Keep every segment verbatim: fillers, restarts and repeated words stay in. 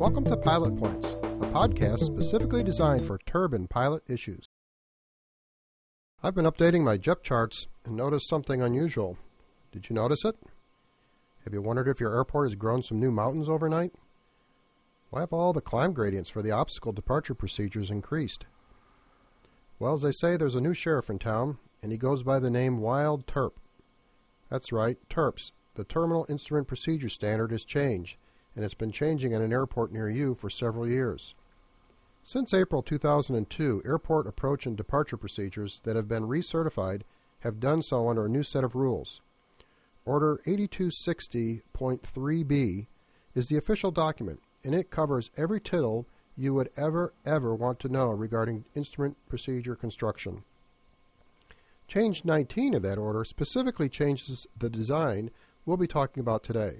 Welcome to Pilot Points, a podcast specifically designed for turbine pilot issues. I've been updating my J E P charts and noticed something unusual. Did you notice it? Have you wondered if your airport has grown some new mountains overnight? Why have all the climb gradients for the obstacle departure procedures increased? Well, as they say, there's a new sheriff in town, and he goes by the name Wild Terp. That's right, TERPS, the Terminal Instrument Procedure Standard, has changed, and it's been changing at an airport near you for several years. Since April two thousand two, airport approach and departure procedures that have been recertified have done so under a new set of rules. Order eighty-two sixty point three B is the official document, and it covers every tittle you would ever, ever want to know regarding instrument procedure construction. Change nineteen of that order specifically changes the design we'll be talking about today.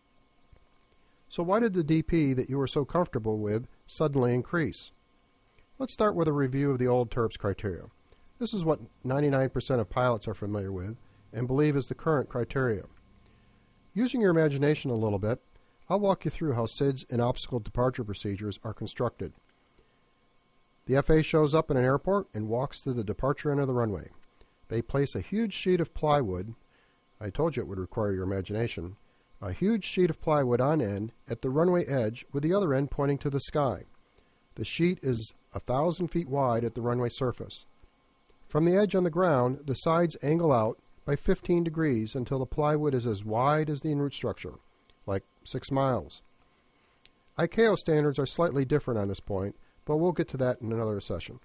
So why did the D P that you were so comfortable with suddenly increase? Let's start with a review of the old TERPS criteria. This is what ninety-nine percent of pilots are familiar with and believe is the current criteria. Using your imagination a little bit, I'll walk you through how S I Ds and obstacle departure procedures are constructed. The F A shows up in an airport and walks to the departure end of the runway. They place a huge sheet of plywood, I told you it would require your imagination, a huge sheet of plywood on end at the runway edge with the other end pointing to the sky. The sheet is a thousand feet wide at the runway surface. From the edge on the ground, the sides angle out by fifteen degrees until the plywood is as wide as the en route structure, like six miles. I C A O standards are slightly different on this point, but we'll get to that in another session.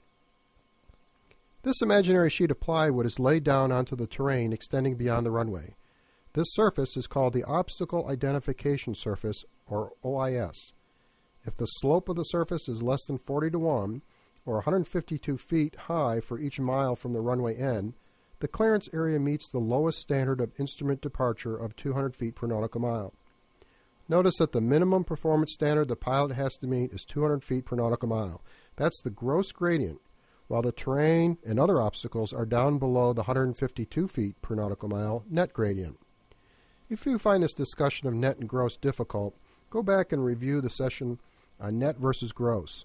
This imaginary sheet of plywood is laid down onto the terrain extending beyond the runway. This surface is called the Obstacle Identification Surface, or O I S. If the slope of the surface is less than forty to one, or one hundred fifty-two feet high for each mile from the runway end, the clearance area meets the lowest standard of instrument departure of two hundred feet per nautical mile. Notice that the minimum performance standard the pilot has to meet is two hundred feet per nautical mile. That's the gross gradient, while the terrain and other obstacles are down below the one hundred fifty-two feet per nautical mile net gradient. If you find this discussion of net and gross difficult, go back and review the session on net versus gross.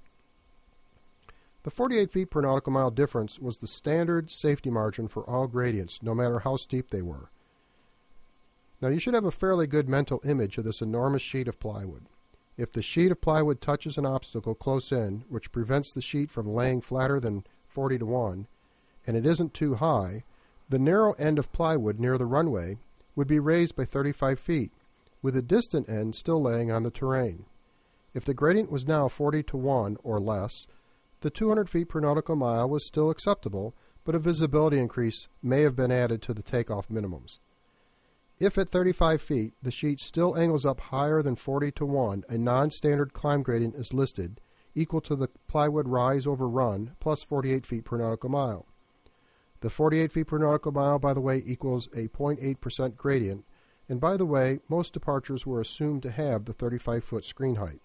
The forty-eight feet per nautical mile difference was the standard safety margin for all gradients, no matter how steep they were. Now you should have a fairly good mental image of this enormous sheet of plywood. If the sheet of plywood touches an obstacle close in, which prevents the sheet from laying flatter than forty to one, and it isn't too high, the narrow end of plywood near the runway would be raised by thirty-five feet, with the distant end still laying on the terrain. If the gradient was now forty to one or less, the two hundred feet per nautical mile was still acceptable, but a visibility increase may have been added to the takeoff minimums. If at thirty-five feet the sheet still angles up higher than forty to one, a non-standard climb gradient is listed, equal to the plywood rise over run plus forty-eight feet per nautical mile. The forty-eight feet per nautical mile, by the way, equals a zero point eight percent gradient, and by the way, most departures were assumed to have the thirty-five foot screen height.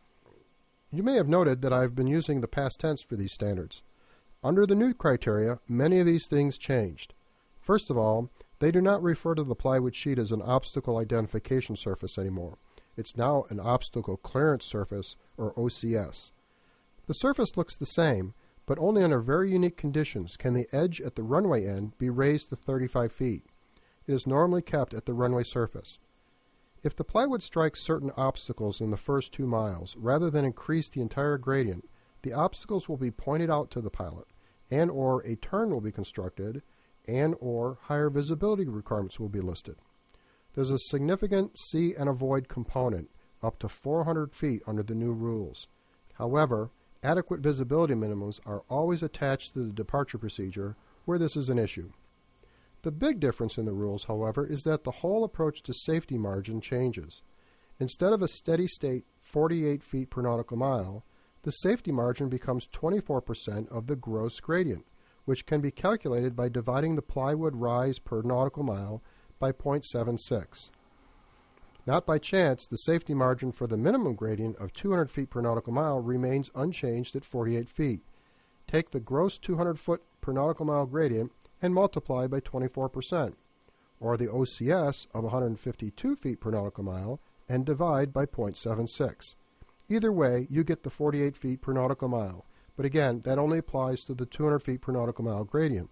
You may have noted that I've been using the past tense for these standards. Under the new criteria, many of these things changed. First of all, they do not refer to the plywood sheet as an obstacle identification surface anymore. It's now an obstacle clearance surface, or O C S. The surface looks the same, but only under very unique conditions can the edge at the runway end be raised to thirty-five feet. It is normally kept at the runway surface. If the plywood strikes certain obstacles in the first two miles, rather than increase the entire gradient, the obstacles will be pointed out to the pilot, and or a turn will be constructed, and or higher visibility requirements will be listed. There's a significant see and avoid component up to four hundred feet under the new rules. However, adequate visibility minimums are always attached to the departure procedure where this is an issue. The big difference in the rules, however, is that the whole approach to safety margin changes. Instead of a steady state forty-eight feet per nautical mile, the safety margin becomes twenty-four percent of the gross gradient, which can be calculated by dividing the plywood rise per nautical mile by zero point seven six. Not by chance, the safety margin for the minimum gradient of two hundred feet per nautical mile remains unchanged at forty-eight feet. Take the gross two hundred foot per nautical mile gradient and multiply by twenty-four percent, or the O C S of one hundred fifty-two feet per nautical mile and divide by zero point seven six. Either way, you get the forty-eight feet per nautical mile, but again, that only applies to the two hundred feet per nautical mile gradient.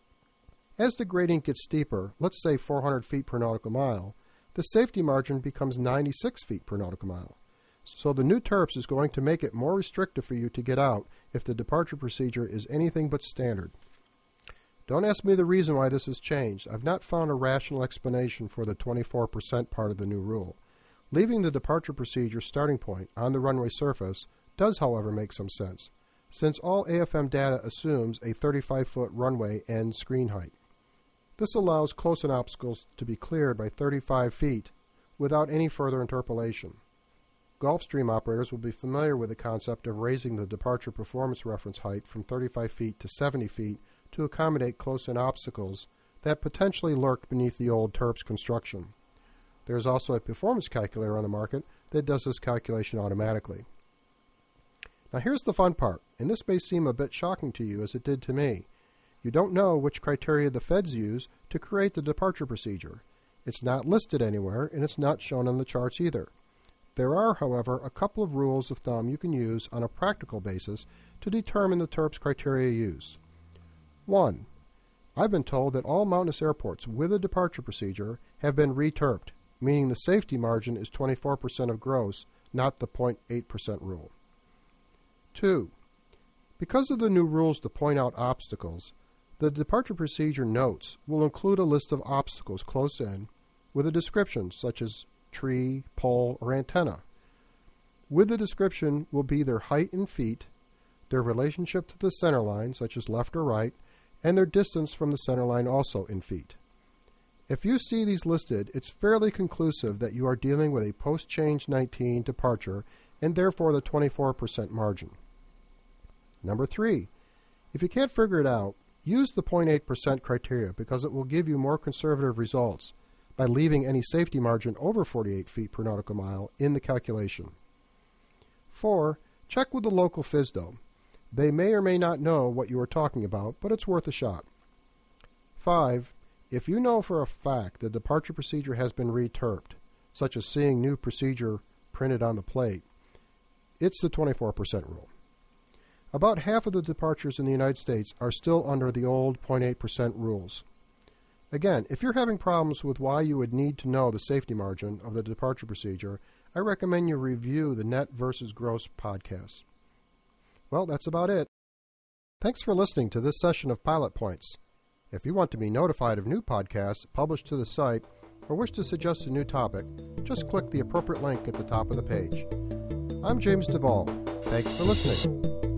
As the gradient gets steeper, let's say four hundred feet per nautical mile, the safety margin becomes ninety-six feet per nautical mile. So the new TERPS is going to make it more restrictive for you to get out if the departure procedure is anything but standard. Don't ask me the reason why this has changed. I've not found a rational explanation for the twenty-four percent part of the new rule. Leaving the departure procedure starting point on the runway surface does, however, make some sense, since all A F M data assumes a thirty-five foot runway end screen height. This allows close-in obstacles to be cleared by thirty-five feet without any further interpolation. Gulfstream operators will be familiar with the concept of raising the departure performance reference height from thirty-five feet to seventy feet to accommodate close-in obstacles that potentially lurk beneath the old TERPS construction. There is also a performance calculator on the market that does this calculation automatically. Now here's the fun part, and this may seem a bit shocking to you as it did to me. You don't know which criteria the feds use to create the departure procedure. It's not listed anywhere, and it's not shown on the charts either. There are, however, a couple of rules of thumb you can use on a practical basis to determine the TERPS criteria used. One, I've been told that all mountainous airports with a departure procedure have been re-TERPed, meaning the safety margin is twenty-four percent of gross, not the zero point eight percent rule. Two, because of the new rules to point out obstacles, the departure procedure notes will include a list of obstacles close in with a description such as tree, pole, or antenna. With the description will be their height in feet, their relationship to the center line, such as left or right, and their distance from the center line also in feet. If you see these listed, it's fairly conclusive that you are dealing with a post-change nineteen departure and therefore the twenty-four percent margin. Number three, if you can't figure it out, use the zero point eight percent criteria because it will give you more conservative results by leaving any safety margin over forty-eight feet per nautical mile in the calculation. Four, check with the local F S D O. They may or may not know what you are talking about, but it's worth a shot. Five, if you know for a fact the departure procedure has been re-TERPed, such as seeing new procedure printed on the plate, it's the twenty-four percent rule. About half of the departures in the United States are still under the old zero point eight percent rules. Again, if you're having problems with why you would need to know the safety margin of the departure procedure, I recommend you review the Net versus Gross podcast. Well, that's about it. Thanks for listening to this session of Pilot Points. If you want to be notified of new podcasts published to the site or wish to suggest a new topic, just click the appropriate link at the top of the page. I'm James Duvall. Thanks for listening.